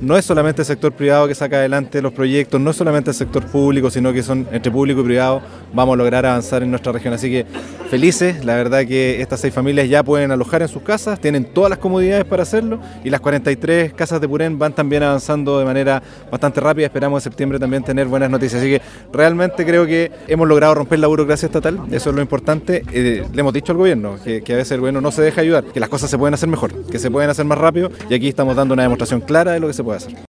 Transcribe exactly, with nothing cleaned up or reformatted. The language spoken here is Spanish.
no es solamente el sector privado que saca adelante los proyectos, no es solamente el sector público, sino que son entre público y privado, vamos a lograr avanzar en nuestra región. Así que felices, la verdad que estas seis familias ya pueden alojar en sus casas, tienen todas las comodidades para hacerlo y las cuarenta y tres casas de Purén van también avanzando de manera bastante rápida. Esperamos en septiembre también tener buenas noticias. Así que realmente creo que hemos logrado romper la burocracia estatal, eso es lo importante. Eh, le hemos dicho al gobierno que, que a veces el gobierno no se deja ayudar, que las cosas se pueden hacer mejor, que se pueden hacer más rápido y aquí estamos dando una demostración clara de lo que se puede hacer.